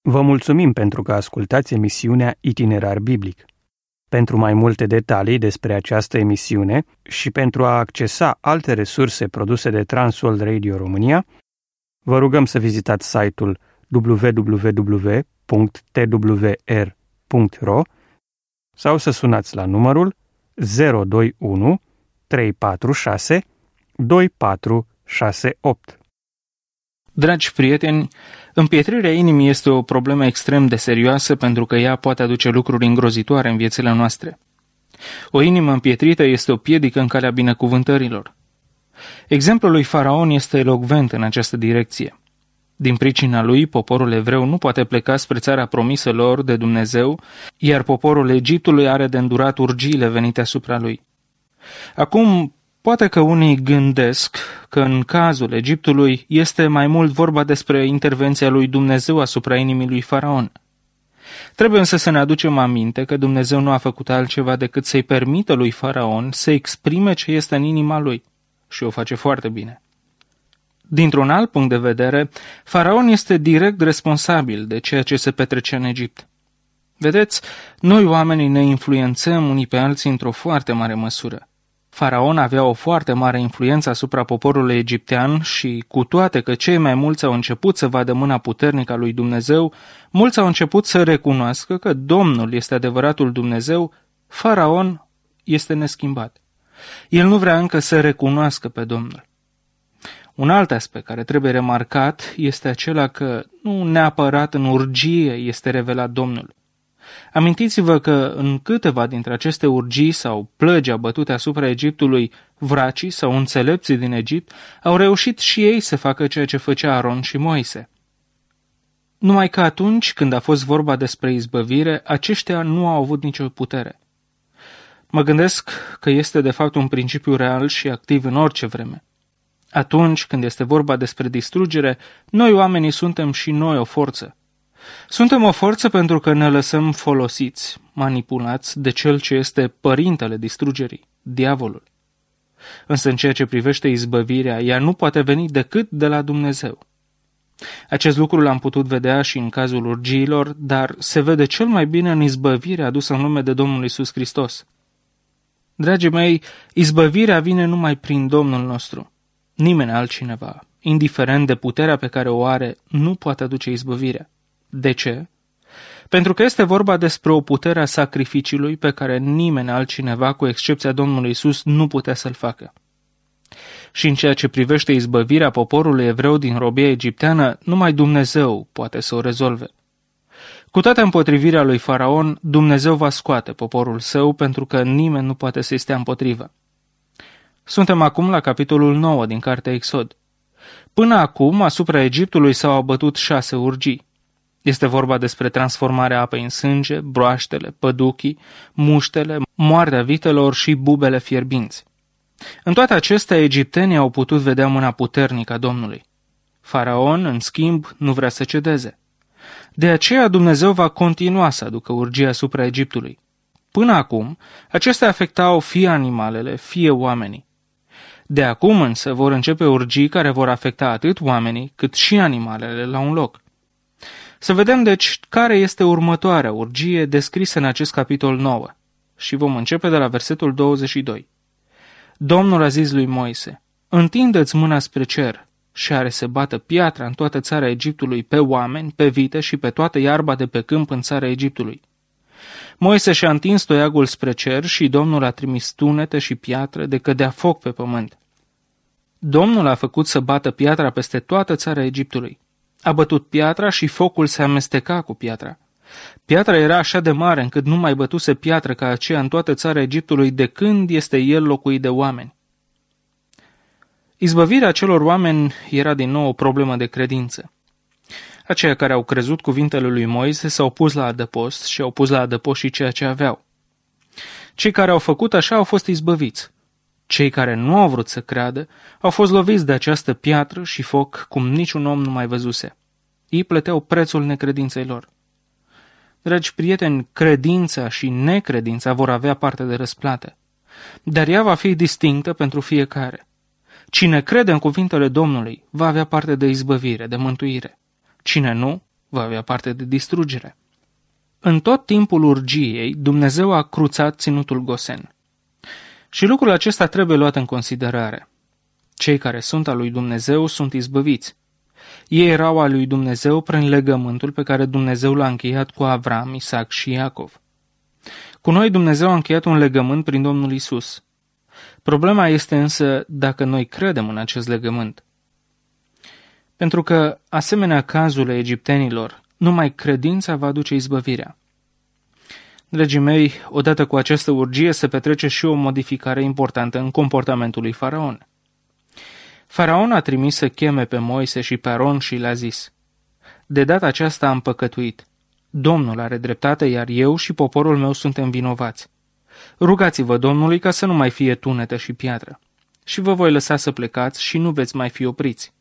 Vă mulțumim pentru că ascultați emisiunea Itinerar Biblic. Pentru mai multe detalii despre această emisiune și pentru a accesa alte resurse produse de Transworld Radio România, vă rugăm să vizitați site-ul www.twr.ro sau să sunați la numărul 021 346 2468. Dragi prieteni, împietrirea inimii este o problemă extrem de serioasă pentru că ea poate aduce lucruri îngrozitoare în viețile noastre. O inimă împietrită este o piedică în calea binecuvântărilor. Exemplul lui Faraon este elocvent în această direcție. Din pricina lui, poporul evreu nu poate pleca spre țara promisă lor de Dumnezeu, iar poporul Egiptului are de îndurat urgiile venite asupra lui. Acum, poate că unii gândesc că în cazul Egiptului este mai mult vorba despre intervenția lui Dumnezeu asupra inimii lui Faraon. Trebuie însă să ne aducem aminte că Dumnezeu nu a făcut altceva decât să-i permită lui Faraon să exprime ce este în inima lui și o face foarte bine. Dintr-un alt punct de vedere, Faraon este direct responsabil de ceea ce se petrece în Egipt. Vedeți, noi oamenii ne influențăm unii pe alții într-o foarte mare măsură. Faraon avea o foarte mare influență asupra poporului egiptean și, cu toate că cei mai mulți au început să vadă mâna puternică a lui Dumnezeu, mulți au început să recunoască că Domnul este adevăratul Dumnezeu, Faraon este neschimbat. El nu vrea încă să recunoască pe Domnul. Un alt aspect care trebuie remarcat este acela că nu neapărat în urgie este revelat Domnul. Amintiți-vă că în câteva dintre aceste urgii sau plăgi abătute asupra Egiptului, vracii sau înțelepții din Egipt au reușit și ei să facă ceea ce făcea Aron și Moise. Numai că atunci când a fost vorba despre izbăvire, aceștia nu au avut nicio putere. Mă gândesc că este de fapt un principiu real și activ în orice vreme. Atunci când este vorba despre distrugere, noi oamenii suntem și noi o forță. Suntem o forță pentru că ne lăsăm folosiți, manipulați de cel ce este părintele distrugerii, diavolul. Însă în ceea ce privește izbăvirea, ea nu poate veni decât de la Dumnezeu. Acest lucru l-am putut vedea și în cazul urgiilor, dar se vede cel mai bine în izbăvirea adusă în lume de Domnul Iisus Hristos. Dragii mei, izbăvirea vine numai prin Domnul nostru. Nimeni altcineva, indiferent de puterea pe care o are, nu poate aduce izbăvirea. De ce? Pentru că este vorba despre o putere a sacrificiului pe care nimeni altcineva, cu excepția Domnului Iisus, nu putea să-l facă. Și în ceea ce privește izbăvirea poporului evreu din robia egipteană, numai Dumnezeu poate să o rezolve. Cu toată împotrivirea lui Faraon, Dumnezeu va scoate poporul său pentru că nimeni nu poate să-i stea împotrivă. Suntem acum la capitolul 9 din cartea Exod. Până acum, asupra Egiptului s-au abătut 6 urgii. Este vorba despre transformarea apei în sânge, broaștele, păduchii, muștele, moartea vitelor și bubele fierbinți. În toate acestea, egiptenii au putut vedea mâna puternică a Domnului. Faraon, în schimb, nu vrea să cedeze. De aceea Dumnezeu va continua să aducă urgii asupra Egiptului. Până acum, acestea afectau fie animalele, fie oamenii. De acum însă vor începe urgii care vor afecta atât oamenii cât și animalele la un loc. Să vedem deci care este următoarea urgie descrisă în acest capitol 9 și vom începe de la versetul 22. Domnul a zis lui Moise: întinde-ți mâna spre cer și are să bată piatra în toată țara Egiptului pe oameni, pe vite și pe toată iarba de pe câmp în țara Egiptului. Moise și-a întins toiagul spre cer și Domnul a trimis tunete și piatră de cădea foc pe pământ. Domnul a făcut să bată piatra peste toată țara Egiptului. A bătut piatra și focul se amesteca cu piatra. Piatra era așa de mare încât nu mai bătuse piatră ca aceea în toată țara Egiptului de când este el locuit de oameni. Izbăvirea celor oameni era din nou o problemă de credință. Aceia care au crezut cuvintele lui Moise s-au pus la adăpost și au pus la adăpost și ceea ce aveau. Cei care au făcut așa au fost izbăviți. Cei care nu au vrut să creadă au fost loviți de această piatră și foc cum niciun om nu mai văzuse. Ei plăteau prețul necredinței lor. Dragi prieteni, credința și necredința vor avea parte de răsplată, dar ea va fi distinctă pentru fiecare. Cine crede în cuvintele Domnului va avea parte de izbăvire, de mântuire. Cine nu, va avea parte de distrugere. În tot timpul urgiei, Dumnezeu a cruțat ținutul Gosen. Și lucrul acesta trebuie luat în considerare. Cei care sunt al lui Dumnezeu sunt izbăviți. Ei erau al lui Dumnezeu prin legământul pe care Dumnezeu l-a încheiat cu Avram, Isaac și Iacov. Cu noi Dumnezeu a încheiat un legământ prin Domnul Isus. Problema este însă dacă noi credem în acest legământ. Pentru că, asemenea cazului egiptenilor, numai credința va aduce izbăvirea. Dragii mei, odată cu această urgie se petrece și o modificare importantă în comportamentul lui Faraon. Faraon a trimis să cheme pe Moise și pe Aron și le-a zis: de data aceasta am păcătuit. Domnul are dreptate, iar eu și poporul meu suntem vinovați. Rugați-vă Domnului ca să nu mai fie tunete și piatră. Și vă voi lăsa să plecați și nu veți mai fi opriți.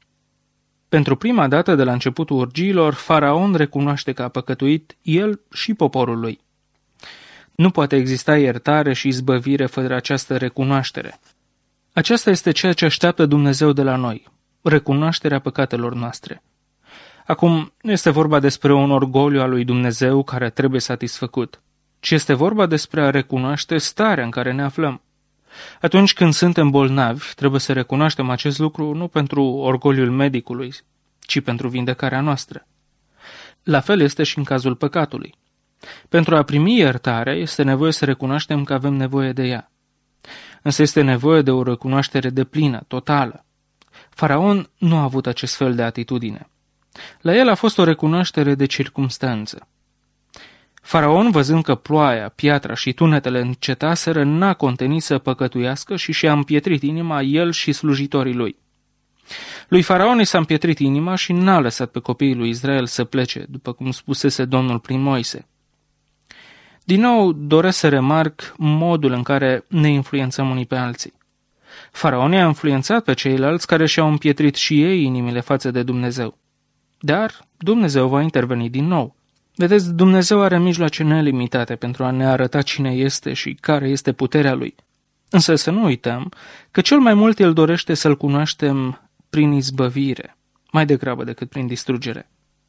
Pentru prima dată de la începutul urgiilor, Faraon recunoaște că a păcătuit el și poporul lui. Nu poate exista iertare și izbăvire fără această recunoaștere. Aceasta este ceea ce așteaptă Dumnezeu de la noi, recunoașterea păcatelor noastre. Acum, nu este vorba despre un orgoliu al lui Dumnezeu care trebuie satisfăcut, ci este vorba despre a recunoaște starea în care ne aflăm. Atunci când suntem bolnavi, trebuie să recunoaștem acest lucru nu pentru orgoliul medicului, ci pentru vindecarea noastră. La fel este și în cazul păcatului. Pentru a primi iertare, este nevoie să recunoaștem că avem nevoie de ea. Însă este nevoie de o recunoaștere deplină, totală. Faraon nu a avut acest fel de atitudine. La el a fost o recunoaștere de circumstanță. Faraon, văzând că ploaia, piatra și tunetele încetaseră, n-a contenit să păcătuiască și și-a împietrit inima el și slujitorii lui. Lui Faraon i s-a împietrit inima și n-a lăsat pe copiii lui Israel să plece, după cum spusese Domnul prin Moise. Din nou, doresc să remarc modul în care ne influențăm unii pe alții. Faraon i-a influențat pe ceilalți care și-au împietrit și ei inimile față de Dumnezeu. Dar Dumnezeu va interveni din nou. Vedeți, Dumnezeu are mijloace nelimitate pentru a ne arăta cine este și care este puterea Lui. Însă să nu uităm că cel mai mult El dorește să-L cunoaștem prin izbăvire, mai degrabă decât prin distrugere.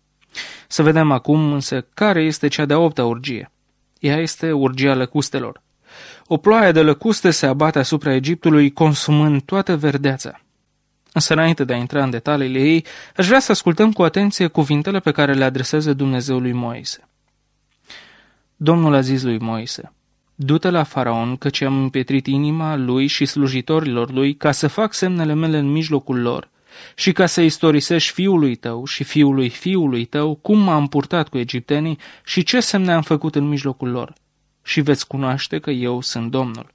Să vedem acum însă care este cea de-a 8-a urgie. Ea este urgia lăcustelor. O ploaie de lăcuste se abate asupra Egiptului, consumând toată verdeața. Însă înainte de a intra în detaliile ei, aș vrea să ascultăm cu atenție cuvintele pe care le adresează Dumnezeu lui Moise. Domnul a zis lui Moise: du-te la Faraon, căci am împietrit inima lui și slujitorilor lui ca să fac semnele mele în mijlocul lor și ca să istorisești fiului tău și fiului fiului tău cum m-am purtat cu egiptenii și ce semne am făcut în mijlocul lor. Și veți cunoaște că eu sunt Domnul.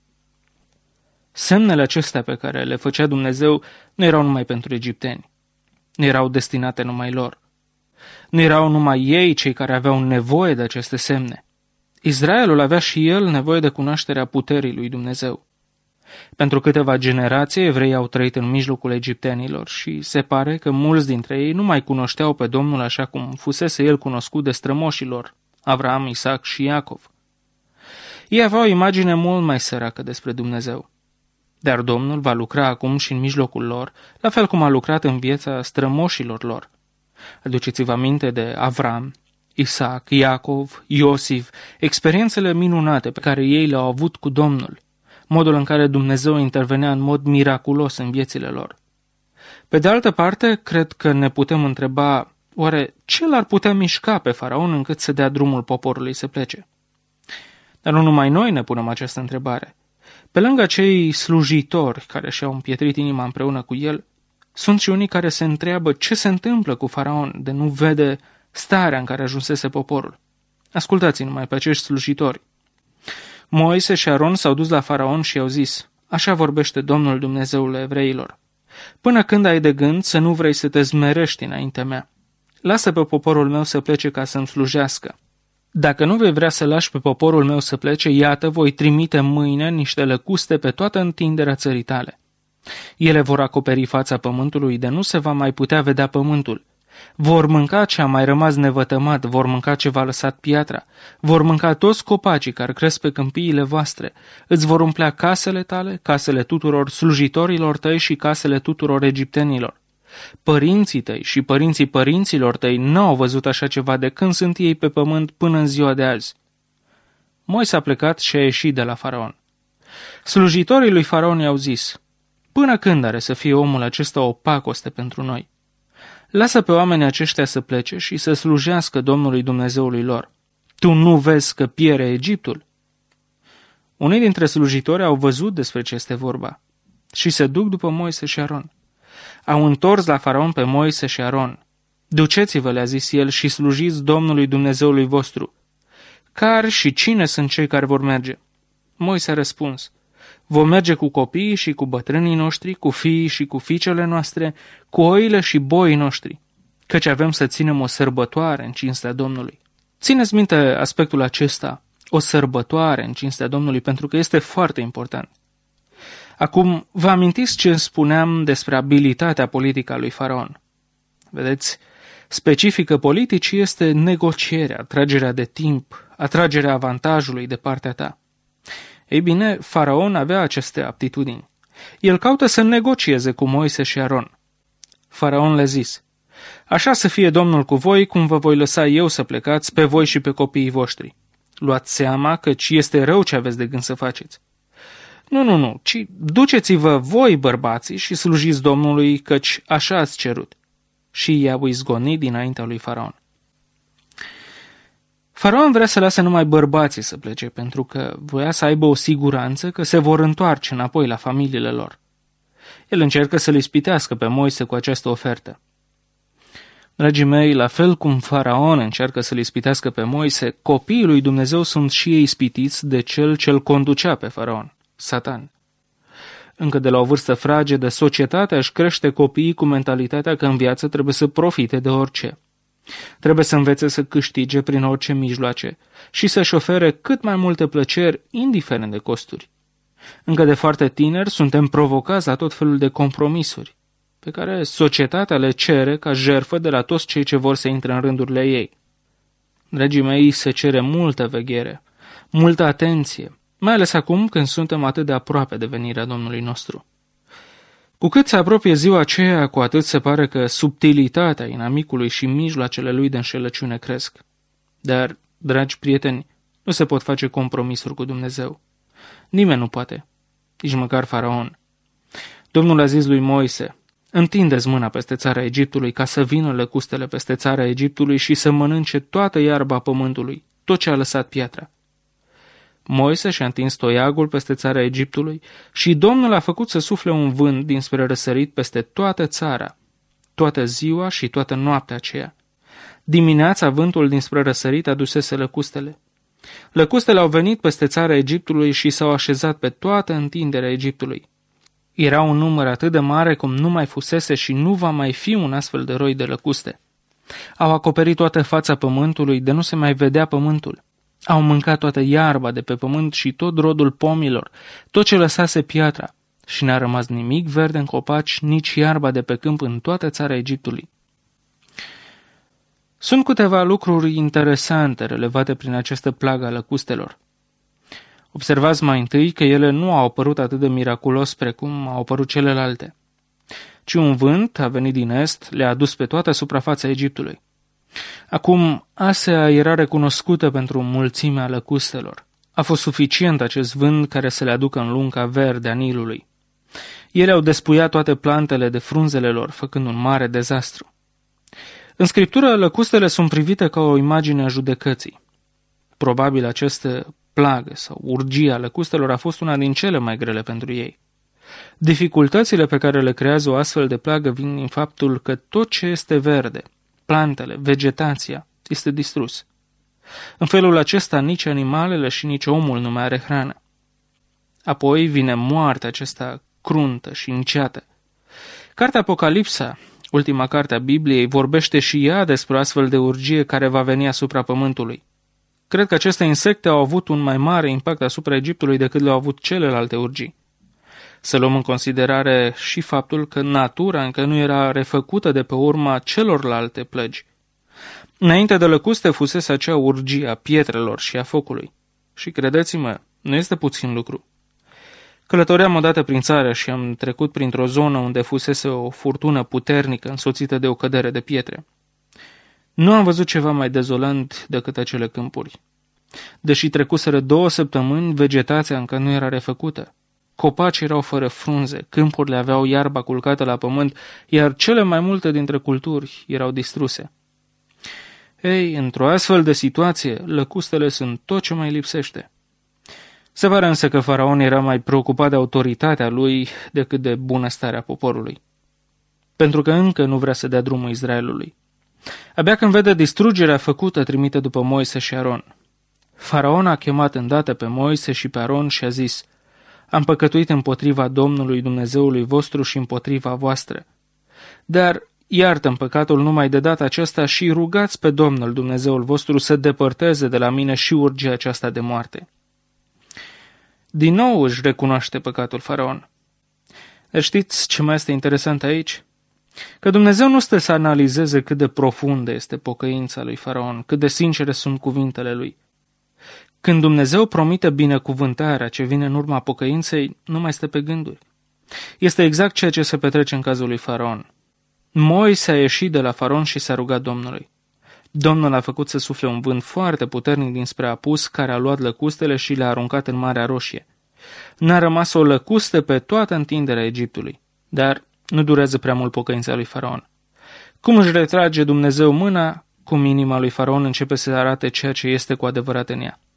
Semnele acestea pe care le făcea Dumnezeu nu erau numai pentru egipteni, nu erau destinate numai lor. Nu erau numai ei cei care aveau nevoie de aceste semne. Israelul avea și el nevoie de cunoașterea puterii lui Dumnezeu. Pentru câteva generații, evreii au trăit în mijlocul egiptenilor și se pare că mulți dintre ei nu mai cunoșteau pe Domnul așa cum fusese el cunoscut de strămoșilor, Avram, Isaac și Iacov. Ei aveau o imagine mult mai săracă despre Dumnezeu. Dar Domnul va lucra acum și în mijlocul lor, la fel cum a lucrat în viața strămoșilor lor. Aduceți-vă aminte de Avram, Isaac, Iacov, Iosif, experiențele minunate pe care ei le-au avut cu Domnul, modul în care Dumnezeu intervenea în mod miraculos în viețile lor. Pe de altă parte, cred că ne putem întreba, oare ce l-ar putea mișca pe Faraon încât să dea drumul poporului să plece? Dar nu numai noi ne punem această întrebare. Pe lângă cei slujitori care și-au împietrit inima împreună cu el, sunt și unii care se întreabă ce se întâmplă cu Faraon de nu vede starea în care ajunsese poporul. Ascultați numai pe acești slujitori. Moise și Aron s-au dus la Faraon și i-au zis: așa vorbește Domnul Dumnezeul evreilor. Până când ai de gând să nu vrei să te zmerești înaintea mea? Lasă pe poporul meu să plece ca să-mi slujească. Dacă nu vei vrea să lași pe poporul meu să plece, iată, voi trimite mâine niște lăcuste pe toată întinderea țării tale. Ele vor acoperi fața pământului, de nu se va mai putea vedea pământul. Vor mânca ce a mai rămas nevătămat, vor mânca ce v-a lăsat piatra, vor mânca toți copacii care cresc pe câmpiile voastre, îți vor umplea casele tale, casele tuturor slujitorilor tăi și casele tuturor egiptenilor. Părinții tăi și părinții părinților tăi n-au văzut așa ceva de când sunt ei pe pământ până în ziua de azi. Moise a plecat și a ieșit de la Faraon. Slujitorii lui Faraon i-au zis: până când are să fie omul acesta o pacoste pentru noi? Lasă pe oamenii aceștia să plece și să slujească Domnului Dumnezeului lor. Tu nu vezi că piere Egiptul? Unii dintre slujitori au văzut despre ce este vorba și se duc după Moise și Aron. Au întors la Faraon pe Moise și Aron. Duceți-vă, le-a zis el, și slujiți Domnului Dumnezeului vostru. Care și cine sunt cei care vor merge? Moise a răspuns: vom merge cu copiii și cu bătrânii noștri, cu fiii și cu fiicele noastre, cu oile și boii noștri, căci avem să ținem o sărbătoare în cinstea Domnului. Țineți minte aspectul acesta, o sărbătoare în cinstea Domnului, pentru că este foarte important. Acum, vă amintiți ce spuneam despre abilitatea politică a lui Faraon? Vedeți, specifică politicii este negocierea, atragerea de timp, atragerea avantajului de partea ta. Ei bine, Faraon avea aceste aptitudini. El caută să negocieze cu Moise și Aron. Faraon le-a zis: așa să fie Domnul cu voi, cum vă voi lăsa eu să plecați pe voi și pe copiii voștri. Luați seama, căci este rău ce aveți de gând să faceți. Nu, ci duceți-vă voi, bărbații, și slujiți Domnului, căci așa ați cerut. Și i-au izgonit dinaintea lui Faraon. Faraon vrea să lase numai bărbații să plece, pentru că voia să aibă o siguranță că se vor întoarce înapoi la familiile lor. El încercă să-l ispitească pe Moise cu această ofertă. Dragii mei, la fel cum Faraon încearcă să-l ispitească pe Moise, copiii lui Dumnezeu sunt și ei ispitiți de cel ce-l conducea pe Faraon, Satan. Încă de la o vârstă fragedă, societatea își crește copiii cu mentalitatea că în viață trebuie să profite de orice. Trebuie să învețe să câștige prin orice mijloace și să-și ofere cât mai multe plăceri, indiferent de costuri. Încă de foarte tineri suntem provocați la tot felul de compromisuri, pe care societatea le cere ca jertfă de la toți cei ce vor să intre în rândurile ei. Dragii mei, se cere multă veghere, multă atenție, mai ales acum când suntem atât de aproape de venirea Domnului nostru. Cu cât se apropie ziua aceea, cu atât se pare că subtilitatea inamicului și mijloacele lui de înșelăciune cresc. Dar, dragi prieteni, nu se pot face compromisuri cu Dumnezeu. Nimeni nu poate, nici măcar Faraon. Domnul a zis lui Moise: întindeți mâna peste țara Egiptului ca să vină lăcustele peste țara Egiptului și să mănânce toată iarba pământului, tot ce a lăsat piatra. Moise și-a întins toiagul peste țara Egiptului și Domnul a făcut să sufle un vânt dinspre răsărit peste toată țara, toată ziua și toată noaptea aceea. Dimineața vântul dinspre răsărit adusese lăcustele. Lăcustele au venit peste țara Egiptului și s-au așezat pe toată întinderea Egiptului. Era un număr atât de mare cum nu mai fusese și nu va mai fi un astfel de roi de lăcuste. Au acoperit toată fața pământului, de nu se mai vedea pământul. Au mâncat toată iarba de pe pământ și tot rodul pomilor, tot ce lăsase piatra, și n-a rămas nimic verde în copaci, nici iarba de pe câmp în toată țara Egiptului. Sunt câteva lucruri interesante relevate prin această plagă a lăcustelor. Observați mai întâi că ele nu au apărut atât de miraculos precum au apărut celelalte, ci un vânt a venit din est, le-a adus pe toată suprafața Egiptului. Acum, Asea era recunoscută pentru mulțimea lăcustelor. A fost suficient acest vânt care să le aducă în lunca verde a Nilului. Ele au despuiat toate plantele de frunzele lor, făcând un mare dezastru. În Scriptură, lăcustele sunt privite ca o imagine a judecății. Probabil această plagă sau urgia lăcustelor a fost una din cele mai grele pentru ei. Dificultățile pe care le creează o astfel de plagă vin din faptul că tot ce este verde, plantele, vegetația, este distrus. În felul acesta nici animalele și nici omul nu mai are hrană. Apoi vine moartea acesta cruntă și înceată. Cartea Apocalipsa, ultima carte a Bibliei, vorbește și ea despre astfel de urgie care va veni asupra pământului. Cred că aceste insecte au avut un mai mare impact asupra Egiptului decât le-au avut celelalte urgii. Să luăm în considerare și faptul că natura încă nu era refăcută de pe urma celorlalte plăgi. Înainte de lăcuste fusese acea urgie a pietrelor și a focului. Și credeți-mă, nu este puțin lucru. Călătoream odată prin țară și am trecut printr-o zonă unde fusese o furtună puternică însoțită de o cădere de pietre. Nu am văzut ceva mai dezolant decât acele câmpuri. Deși trecuseră 2 săptămâni, vegetația încă nu era refăcută. Copacii erau fără frunze, câmpurile aveau iarba culcată la pământ, iar cele mai multe dintre culturi erau distruse. Ei, într-o astfel de situație, lăcustele sunt tot ce mai lipsește. Se pare însă că faraon era mai preocupat de autoritatea lui decât de bunăstarea poporului. Pentru că încă nu vrea să dea drumul Israelului. Abia când vede distrugerea făcută, trimite după Moise și Aron. Faraon a chemat îndată pe Moise și pe Aron și a zis: Am păcătuit împotriva Domnului Dumnezeului vostru și împotriva voastră. Dar iartă-mi păcatul numai de data aceasta și rugați pe Domnul Dumnezeul vostru să depărteze de la mine și urgia aceasta de moarte. Din nou își recunoaște păcatul Faraon. Dar știți ce mai este interesant aici? Că Dumnezeu nu stă să analizeze cât de profundă este pocăința lui Faraon, cât de sincere sunt cuvintele lui. Când Dumnezeu promite binecuvântarea ce vine în urma pocăinței, nu mai stă pe gânduri. Este exact ceea ce se petrece în cazul lui Faraon. Moise a ieșit de la Faraon și s-a rugat Domnului. Domnul a făcut să sufle un vânt foarte puternic dinspre apus, care a luat lăcustele și le-a aruncat în Marea Roșie. N-a rămas o lăcustă pe toată întinderea Egiptului, dar nu durează prea mult pocăința lui Faraon. Cum își retrage Dumnezeu mâna, cum inima lui Faraon începe să arate ceea ce este cu adevărat în ea.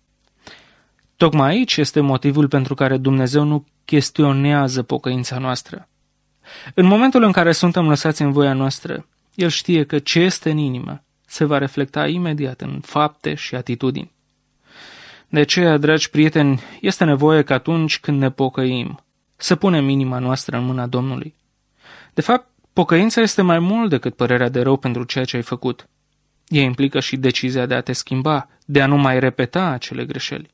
Tocmai aici este motivul pentru care Dumnezeu nu chestionează pocăința noastră. În momentul în care suntem lăsați în voia noastră, El știe că ce este în inimă se va reflecta imediat în fapte și atitudini. De aceea, dragi prieteni, este nevoie că atunci când ne pocăim, să punem inima noastră în mâna Domnului. De fapt, pocăința este mai mult decât părerea de rău pentru ceea ce ai făcut. Ea implică și decizia de a te schimba, de a nu mai repeta acele greșeli.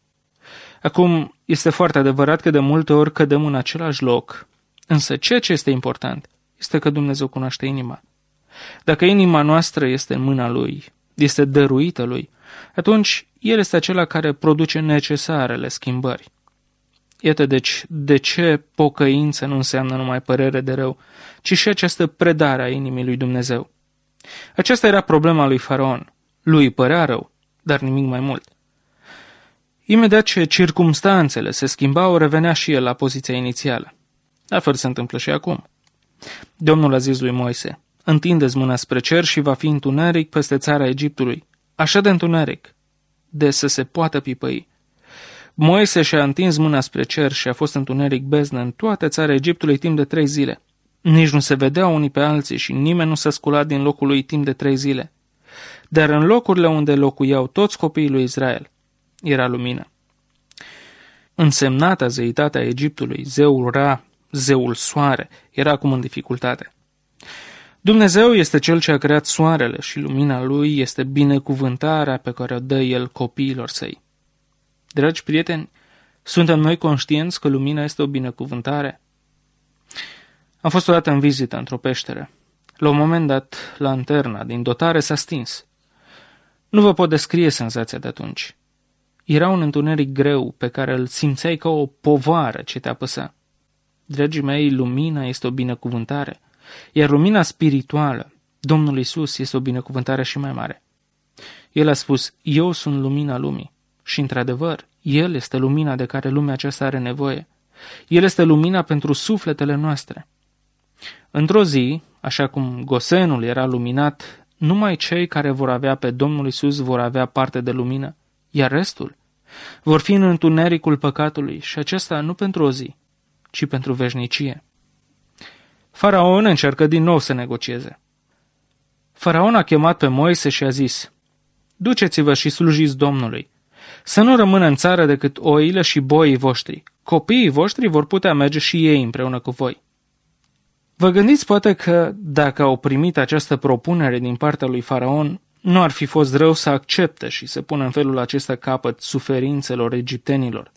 Acum, este foarte adevărat că de multe ori cădem în același loc, însă ceea ce este important este că Dumnezeu cunoaște inima. Dacă inima noastră este în mâna Lui, este dăruită Lui, atunci El este acela care produce necesarele schimbări. Iată deci de ce pocăință nu înseamnă numai părere de rău, ci și această predare a inimii lui Dumnezeu. Aceasta era problema lui Faraon. Lui părea rău, dar nimic mai mult. Imediat ce circumstanțele se schimbau, revenea și el la poziția inițială. La fel se întâmplă și acum. Domnul a zis lui Moise: Întindeți mâna spre cer și va fi întuneric peste țara Egiptului, așa de întuneric, de să se poată pipăi. Moise și-a întins mâna spre cer și a fost întuneric beznă în toată țara Egiptului timp de 3 zile. Nici nu se vedeau unii pe alții și nimeni nu s-a sculat din locul lui timp de 3 zile. Dar în locurile unde locuiau toți copiii lui Israel, era lumină. Însemnata zeitatea Egiptului, zeul Ra, zeul soare, era acum în dificultate. Dumnezeu este Cel ce a creat soarele și lumina Lui este binecuvântarea pe care o dă El copiilor Săi. Dragi prieteni, suntem noi conștienți că lumina este o binecuvântare? Am fost odată în vizită într-o peșteră. La un moment dat, lanterna din dotare s-a stins. Nu vă pot descrie senzația de atunci. Era un întuneric greu pe care îl simțeai ca o povară ce te apăsa. Dragii mei, lumina este o binecuvântare, iar lumina spirituală, Domnul Iisus, este o binecuvântare și mai mare. El a spus: Eu sunt lumina lumii. Și, într-adevăr, El este lumina de care lumea aceasta are nevoie. El este lumina pentru sufletele noastre. Într-o zi, așa cum Gosenul era luminat, numai cei care vor avea pe Domnul Iisus vor avea parte de lumină, iar restul vor fi în întunericul păcatului, și acesta nu pentru o zi, ci pentru veșnicie. Faraon încearcă din nou să negocieze. Faraon a chemat pe Moise și a zis: Duceți-vă și slujiți Domnului. Să nu rămână în țară decât oile și boii voștri. Copiii voștri vor putea merge și ei împreună cu voi. Vă gândiți poate că, dacă au primit această propunere din partea lui Faraon, nu ar fi fost rău să accepte și să pună în felul acesta capăt suferințelor egiptenilor.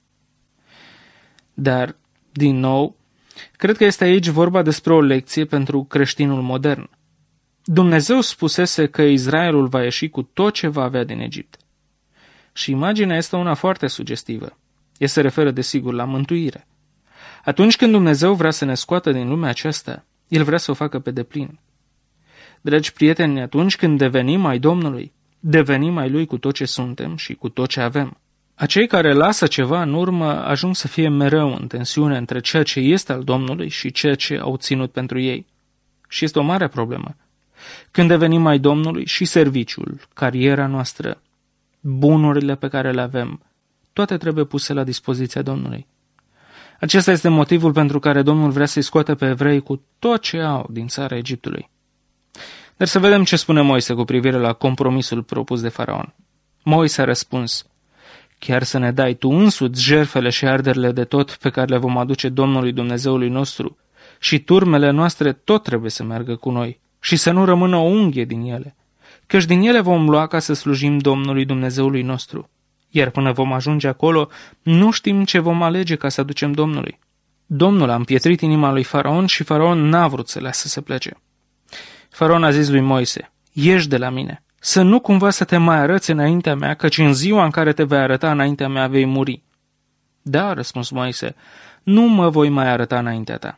Dar, din nou, cred că este aici vorba despre o lecție pentru creștinul modern. Dumnezeu spusese că Israelul va ieși cu tot ce va avea din Egipt. Și imaginea este una foarte sugestivă. Ea se referă desigur la mântuire. Atunci când Dumnezeu vrea să ne scoată din lumea aceasta, El vrea să o facă pe deplin. Dragi prieteni, atunci când devenim ai Domnului, devenim ai Lui cu tot ce suntem și cu tot ce avem. Acei care lasă ceva în urmă ajung să fie mereu în tensiune între ceea ce este al Domnului și ceea ce au ținut pentru ei. Și este o mare problemă. Când devenim ai Domnului, și serviciul, cariera noastră, bunurile pe care le avem, toate trebuie puse la dispoziția Domnului. Acesta este motivul pentru care Domnul vrea să-i scoată pe evrei cu tot ce au din țara Egiptului. Dar să vedem ce spune Moise cu privire la compromisul propus de Faraon. Moise a răspuns: chiar să ne dai tu însuți jertfele și arderile de tot pe care le vom aduce Domnului Dumnezeului nostru, și turmele noastre tot trebuie să meargă cu noi, și să nu rămână o unghie din ele, căci din ele vom lua ca să slujim Domnului Dumnezeului nostru. Iar până vom ajunge acolo, nu știm ce vom alege ca să aducem Domnului. Domnul a împietrit inima lui Faraon și Faraon n-a vrut să lasă să plece. Faraon a zis lui Moise: ieși de la mine, să nu cumva să te mai arăți înaintea mea, căci în ziua în care te vei arăta înaintea mea vei muri. Da, a răspuns Moise, nu mă voi mai arăta înaintea ta.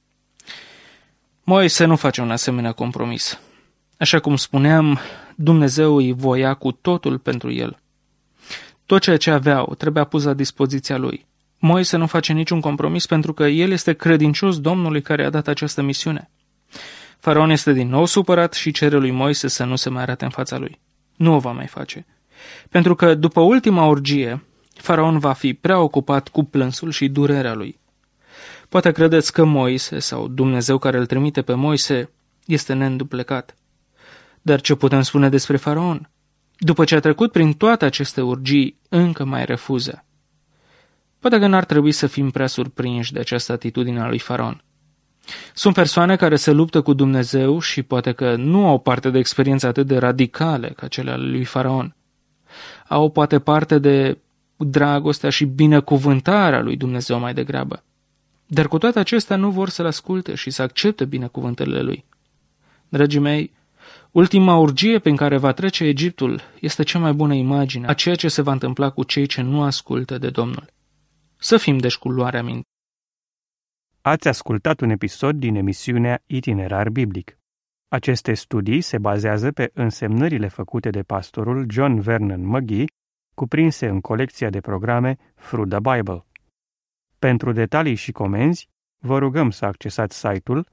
Moise nu face un asemenea compromis. Așa cum spuneam, Dumnezeu îi voia cu totul pentru el. Tot ceea ce aveau trebuia pus la dispoziția lui. Moise nu face niciun compromis pentru că el este credincios Domnului care a dat această misiune. Faraon este din nou supărat și cere lui Moise să nu se mai arate în fața lui. Nu o va mai face. Pentru că după ultima orgie, Faraon va fi prea ocupat cu plânsul și durerea lui. Poate credeți că Moise sau Dumnezeu care îl trimite pe Moise este neînduplecat. Dar ce putem spune despre Faraon? După ce a trecut prin toate aceste urgii, încă mai refuză. Poate că n-ar trebui să fim prea surprinși de această atitudine a lui Faraon. Sunt persoane care se luptă cu Dumnezeu și poate că nu au parte de experiențe atât de radicale ca cele ale lui Faraon. Au poate parte de dragostea și binecuvântarea lui Dumnezeu mai degrabă. Dar cu toate acestea nu vor să-l asculte și să accepte binecuvântările lui. Dragii mei, ultima urgie prin care va trece Egiptul este cea mai bună imagine a ceea ce se va întâmpla cu cei ce nu ascultă de Domnul. Să fim deci cu luarea minte. Ați ascultat un episod din emisiunea Itinerar Biblic. Aceste studii se bazează pe însemnările făcute de pastorul John Vernon McGee, cuprinse în colecția de programe Through the Bible. Pentru detalii și comenzi, vă rugăm să accesați site-ul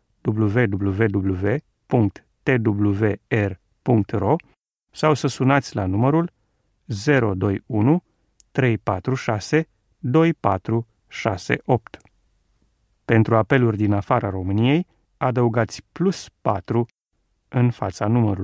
www.twr.ro sau să sunați la numărul 021 346 2468. Pentru apeluri din afara României, adăugați +4 în fața numărului.